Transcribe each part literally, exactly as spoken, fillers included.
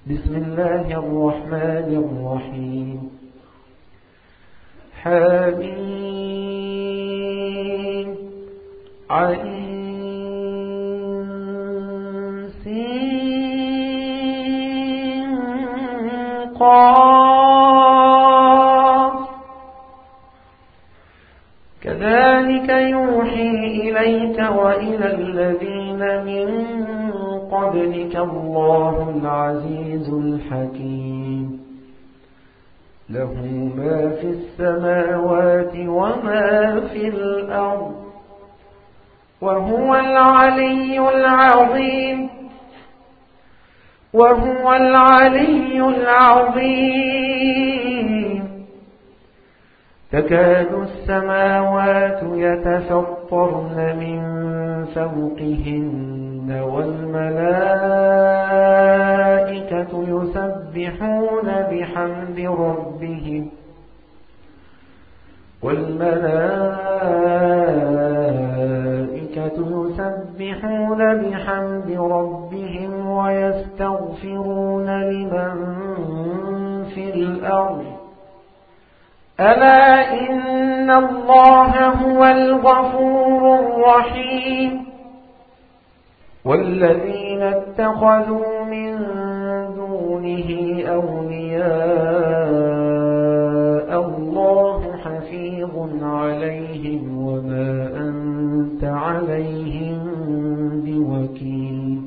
بسم الله الرحمن الرحيم حميم عين سين قاف كذلك يوحي إليك وإلى الذين من قبلك الله العزيز الحكيم له ما في السماوات وما في الأرض وهو العلي العظيم وهو العلي العظيم تكاد السماوات يتفطرن من فوقهن والملائكة يسبحون بحمد ربهم والملائكة يسبحون بحمد ربهم ويستغفرون لمن في الأرض ألا إن الله هو الغفور الرحيم والذين اتخذوا من دونه أولياء الله حفيظ عليهم وما أنت عليهم بوكيل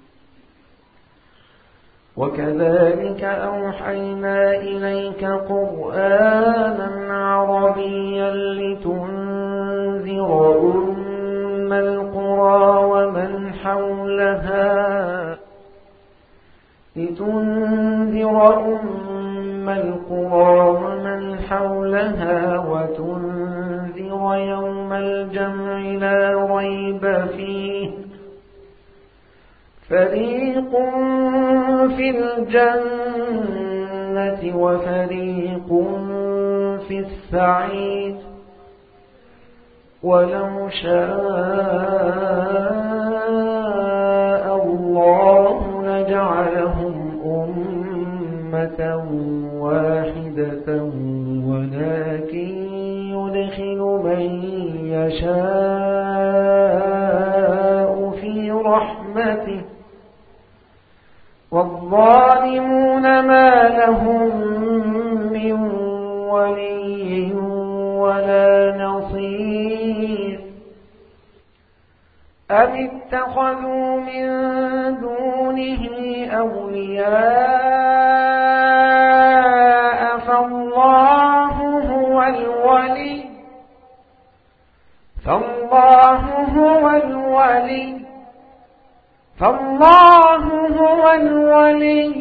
وكذلك أوحينا إليك قرآنا عربيا لتنذر أم القرى ومن حولها لتنذر أم القرى ومن حولها وتنذر يوم الجمع لا ريب فيه فريق في الجنة وفريق في السعير ولو شاء الله لجعلهم أمة واحدة ولكن يدخل من يشاء في رحمته والظالمون ما لهم من ولي ولا نصير أم اتخذوا من دونه أولياء فالله هو الولي فالله هو الولي فالله هو الولي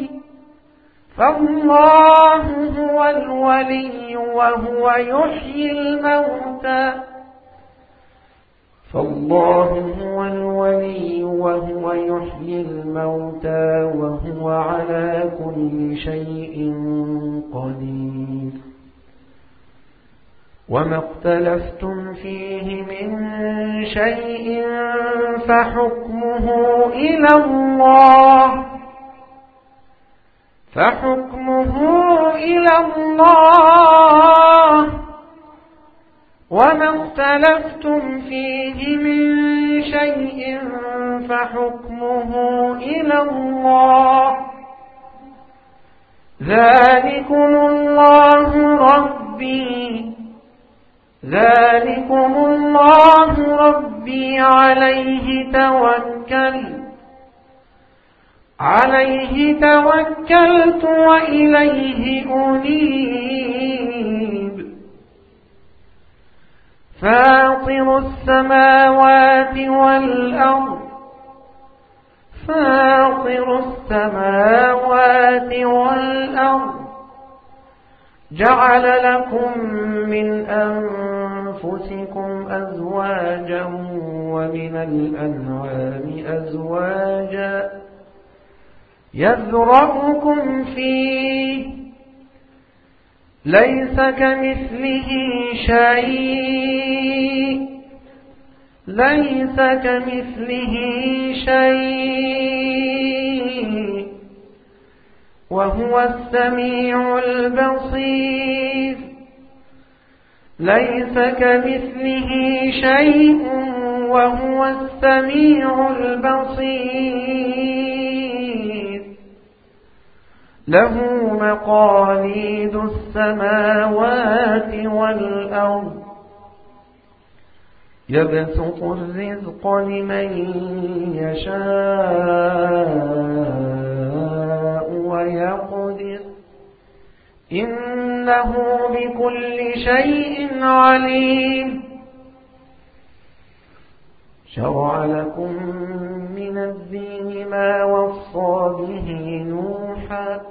فالله هو الولي وهو يحيي الموتى فالله هو الولي وهو يحيي الموتى وهو على كل شيء قدير وما اختلفتم فيه من شيء فحكمه إلى الله فحكمه إلى الله وما اختلفتم فيه من شيء فحكمه إلى الله ذلكم الله ربي ذلكم الله ربي عليه توكل عليه توكلت وإليه أنيب فاطر السماوات والأرض فاطر السماوات والأرض جعل لكم من أنفسكم أزواجا ومن الأنعام أزواجا يذرأكم فيه ليس كمثله شيء ليس كمثله شيء وهو السميع البصير ليس كمثله شيء وهو السميع البصير له مقاليد السماوات والأرض يبسط الرزق لمن يشاء ويقدر إنه بكل شيء عليم شرع لكم من الدين ما وصى به نوحا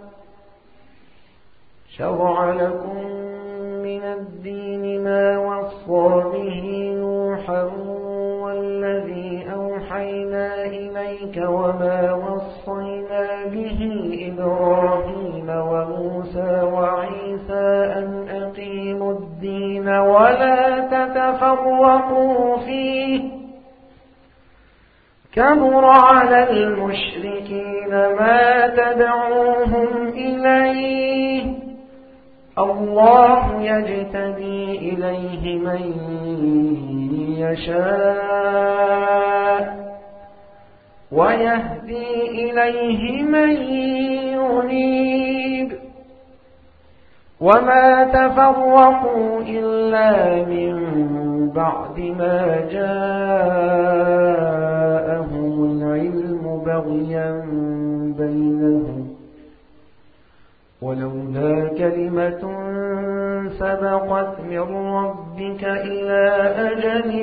شرع لكم من الدين ما وصى به نوحا والذي أوحينا إليك وما وصينا به إبراهيم وموسى وعيسى أن أقيموا الدين ولا تتفرقوا فيه كبر على المشركين ما تدعوهم إليه الله يجتبي إليه من يشاء ويهدي إليه من ينيب وما تفرقوا إلا من بعد ما جاءهم العلم بغيا بينهم ولولا كلمة سبقت من ربك إلى أجل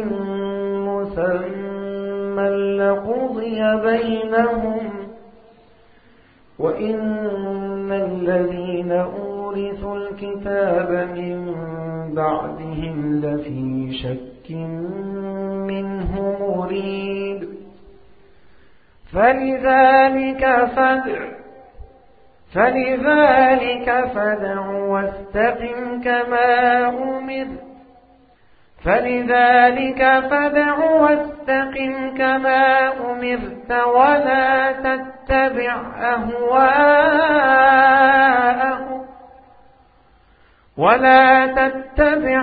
مسمى لقضي بينهم وإن الذين أورثوا الكتاب من بعدهم لفي شك منه مريب فلذلك فادع فلذلك فادع واستقم كما أمر فلذلك فادع واستقم كما أمرت ولا تتبع أهواءهم ولا تتبع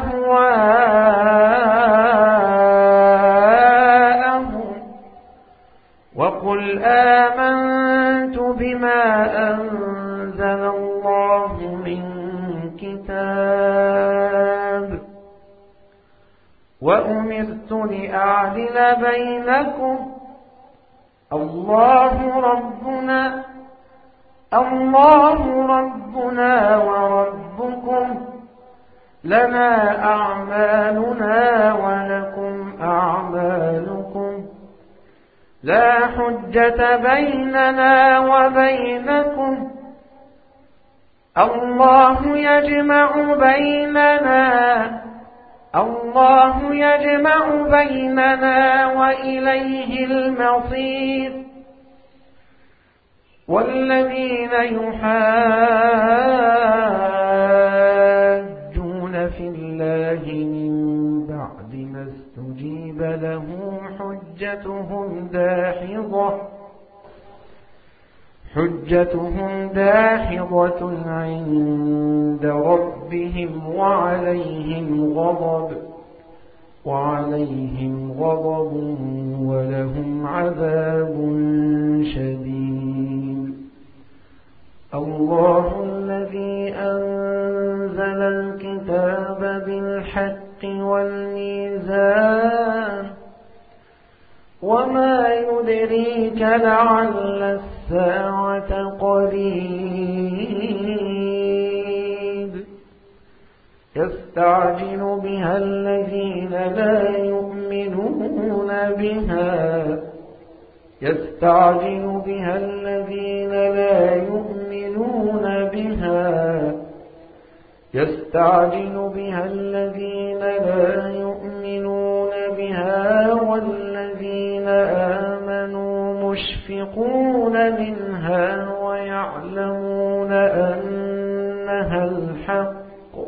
أهواءهم وقل آمنت بما أنزل الله من كتاب وأمرت لأعدل بينكم الله ربنا الله ربنا وربكم لنا أعمالنا ولكم أعمالكم لا حجة بيننا وبينكم الله يجمع بيننا الله يجمع بيننا وإليه المصير والذين يحاجون في الله من بعد ما استجيب له حجتهم داحضة حجتهم داحضة عند ربهم وعليهم غضب وعليهم غضب ولهم عذاب شديد الله الذي أنزل الكتاب بالحق والميزان وما يدريك لعل الساعة قريب يستعجل بها الذين لا يؤمنون بها يستعجل بها الذين لا يؤمنون بها يستعجل بها الذين لا يؤمنون بها والذين آمنوا مشفقون منها ويعلمون أنها الحق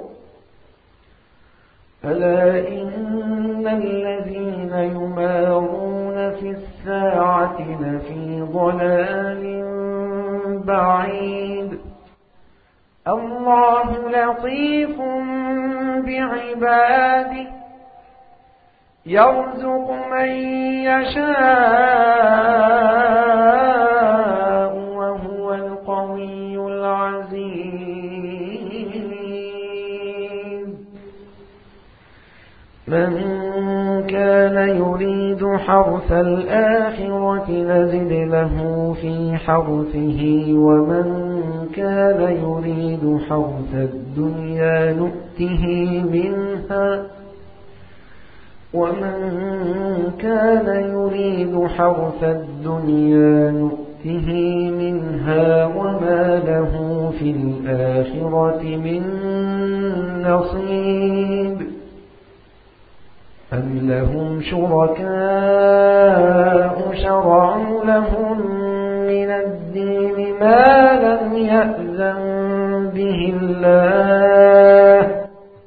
ألا إن الذين يمارون في الساعة لفي ضلال بعيد الله لطيف بعباده يرزق من يشاء وهو القوي العزيز من كان يريد حرث الآخرة نزد له في حرثه ومن كان يريد حرث الدنيا نؤته منها ومن كان يريد حرث الدنيا نؤته منها وما له في الآخرة من نصيب أم لهم شركاء شرعوا لهم من الدين ما لم يأذن به الله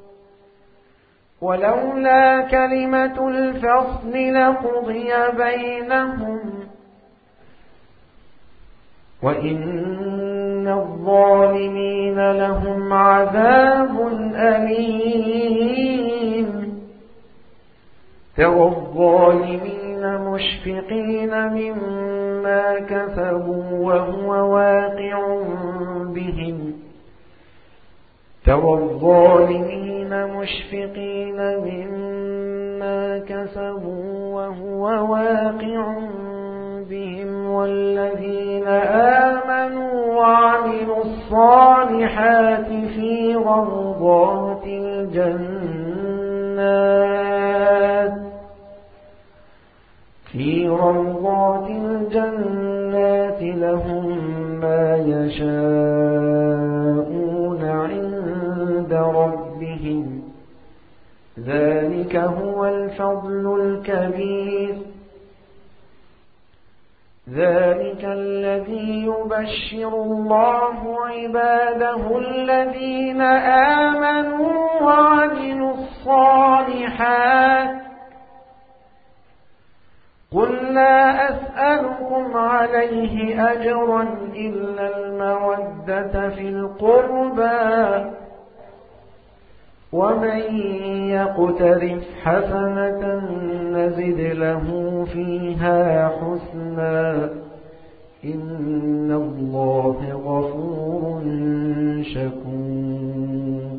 ولولا كلمة الفصل لقضي بينهم وإن الظالمين لهم عذاب أليم ترى الظالمين مشفقين مما كسبوا وهو واقع بهم ترى الظالمين مشفقين مما كسبوا وهو واقع بهم والذين آمنوا وعملوا الصالحات في روضات الجنات في روضات الجنات لهم ما يشاءون عند ربهم ذلك هو الفضل الكبير ذلك الذي يبشر الله عباده الذين آمنوا وعملوا الصالحات قل لا أسألكم عليه أجرا إلا المودة في القربى ومن يقترف حسنة نزد له فيها حسنا إن الله غفور شكور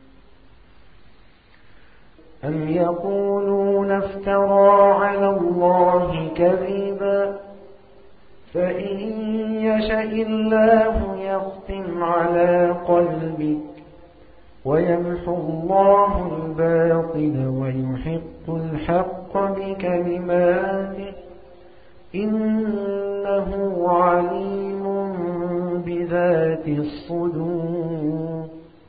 أم يقولون افترى على الله كذبا فإن يشأ الله يختم على قلبك ويمحو الله الباطل ويحق الحق بكلماته إنه عليم بذات الصدور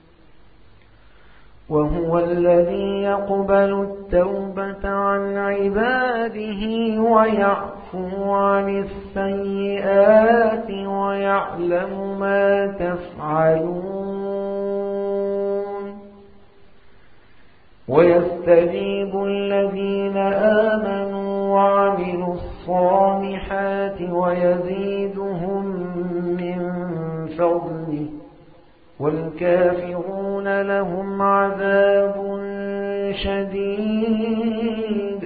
وهو الذي يقبل التوبة عن عباده ويعفو عن السيئات ويعلم ما تفعلون ويستجيب الذين آمنوا وعملوا الصالحات ويزيدهم من فضله والكافرون لهم عذاب شديد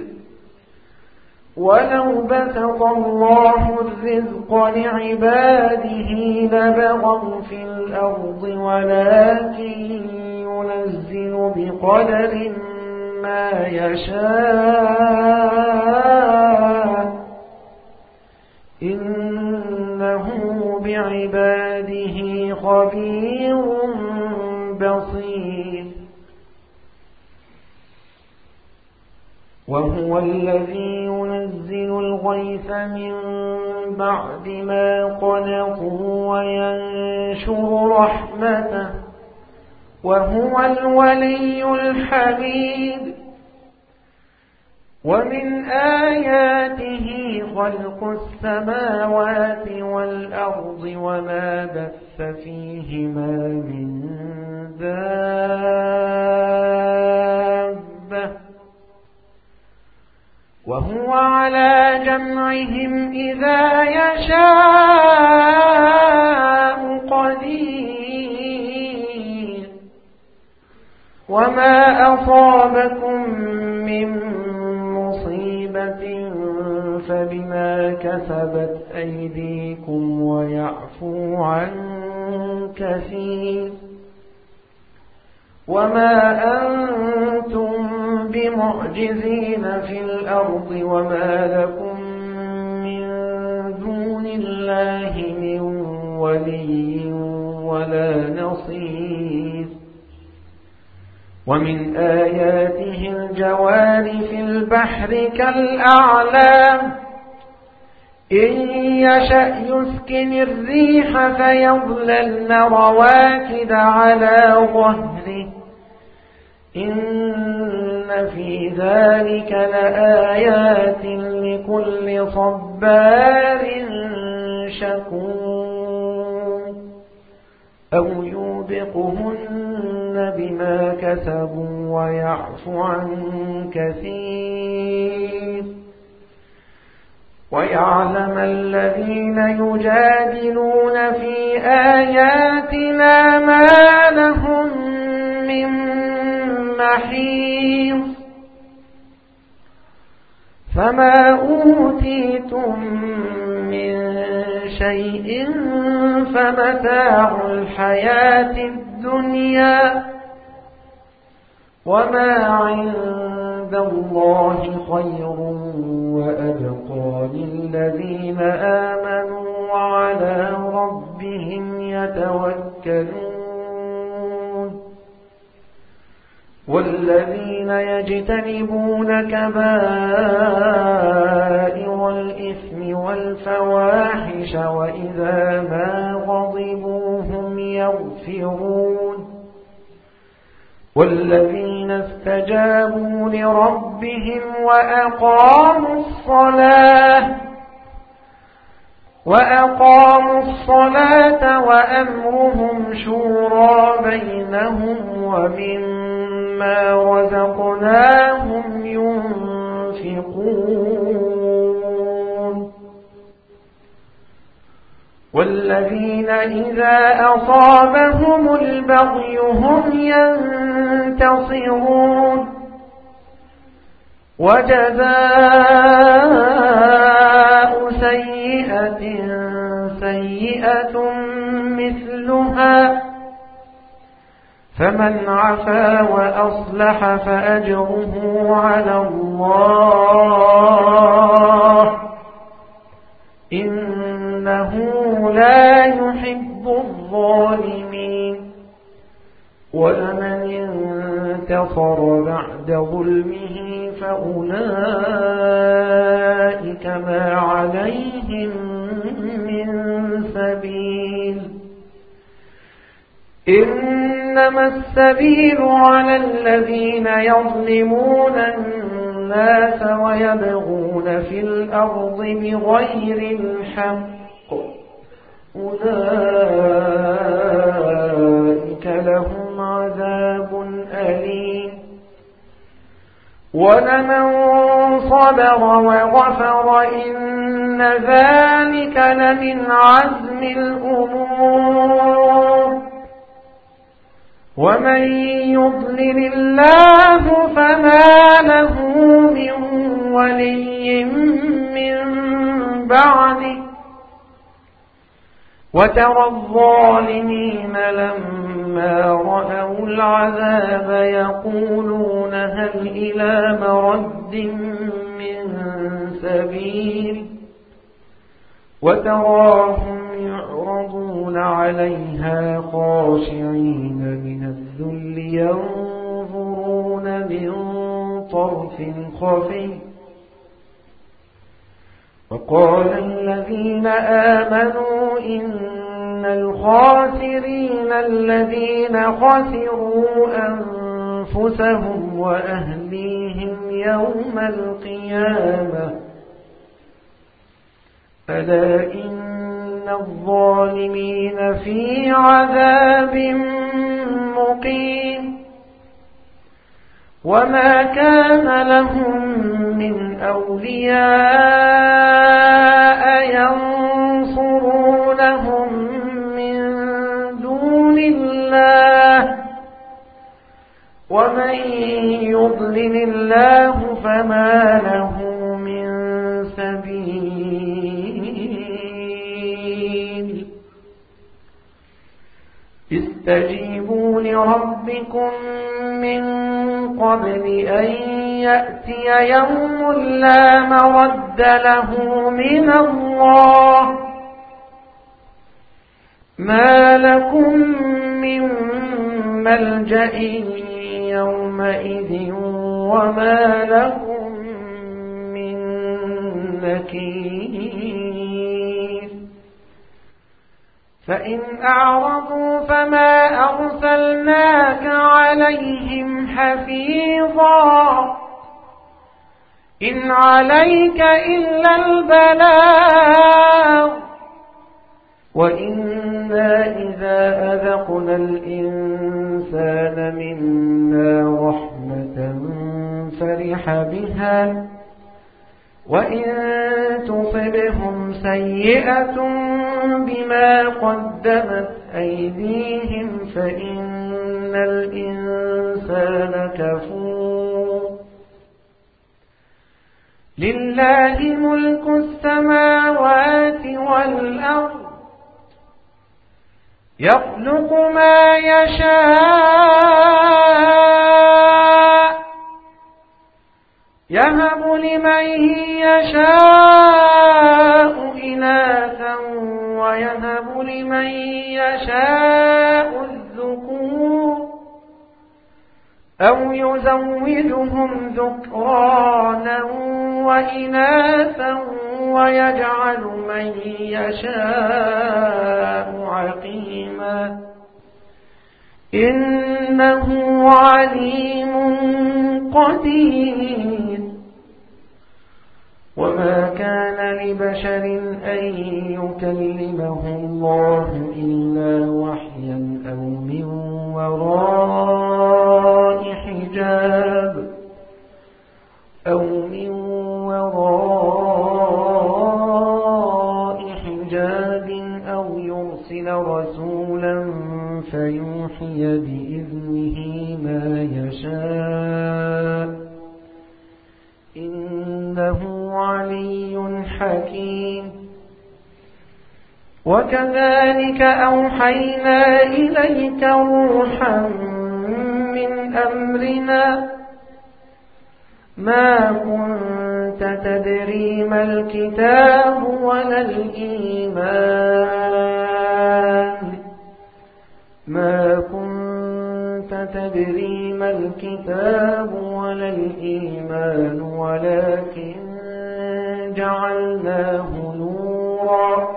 ولو بسط الله الرزق لعباده لبغوا في الأرض ولكن ينزل بقدر ما يشاء إنه بعباده خبير بصير وهو الذي ينزل الغيث من بعد ما قنطوا وينشر رحمته وهو الولي الحميد ومن آياته خلق السماوات والأرض وما بث فيهما من دابة وهو على جمعهم إذا يشاء وما أصابكم من مصيبة فبما كسبت أيديكم ويعفو عن كثير وما أنتم بمعجزين في الأرض وما لكم من دون الله من ولي ولا نصير ومن آياته الجوار في البحر كالأعلام إن يشأ يسكن الريح فيظللن رواكد على ظهره إن في ذلك لآيات لكل صبار شكور أو يوبقهن بما كسبوا ويعفو عن كثير ويعلم الذين يجادلون في آياتنا ما لهم من محيص فما أوتيتم من شيء فمتاع الحياة الدنيا وما عند الله خير وأبقى للذين آمنوا وعلى ربهم يتوكلون والذين يجتنبون كبائر الإثم والفواحش وإذا ما غضبوا هم يغفرون والذين استجابوا لربهم وأقاموا الصلاة وأقاموا الصلاة وأمرهم شورى بينهم ومما رزقناهم ينفقون والذين إذا أصابهم البغي هم ينتصرون وجزاء سيئة سيئة مثلها فمن عفا وأصلح فأجره على الله إنه لا يحب الظالمين ولمن انتصر بعد ظلمه فأولئك ما عليهم من سبيل إنما السبيل على الذين يظلمون الناس ويبغون في الأرض بغير الحق أولئك لهم عذاب أليم ولمن صبر وغفر إن ذلك لمن عزم الأمور ومن يضلل الله فما له من ولي من بعده وترى الظالمين لما رأوا العذاب يقولون هل إلى مرد من سبيل وتراهم يعرضون عليها خاشعين من الذل ينظرون من طرف خفي وقال الذين آمنوا إن الخاسرين الذين خسروا أنفسهم وأهليهم يوم القيامة ألا إن الظالمين في عذاب مقيم وما كان لهم من أولياء ينصرونهم من دون الله ومن يضلل الله فما له من سبيل استجيبوا لربكم من قبل أن يأتي يوم لا مرد له من الله ما لكم من ملجأ يومئذ وما لهم من نكير فإن أعرضوا فما أرسلناك عليهم حفيظا إن عليك إلا البلاغ وإنا إذا أذقنا الإنسان منا رحمة فرح بها وإن تصبهم سيئة بما قدمت أيديهم فإن الإنسان كفور لله ملك السماوات والأرض يخلق ما يشاء يهب لمن يشاء إناثا ويهب لمن يشاء الذكور أو يزوجهم ذكرانا وإناثا ويجعل من يشاء عقيما إنه عليم قدير وما كان لبشر أن يكلمه الله إلا وحيا أو من وراء حجاب أو من وراء حجاب أو يرسل رسولا فيوحي بإذنه ما يشاء إنه علي حكيم وكذلك أوحينا إليك روحا من أمرنا ما كنت تدري ما الكتاب ولا الإيمان ما كنت تدري ما الكتاب ولا الإيمان ولكن جعلناه نورا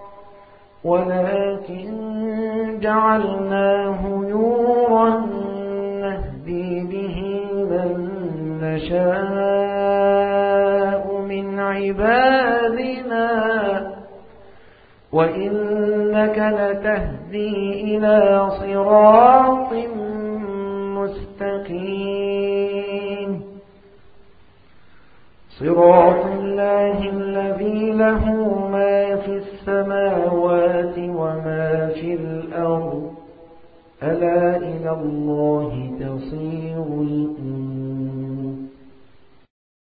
ولكن جعلناه نورا نهدي به من نشاء من عبادنا وإنك لتهدي إلى صراط مستقيم صراط الله الذي له ما في السماوات وما في الأرض ألا إلى الله تصير الأمور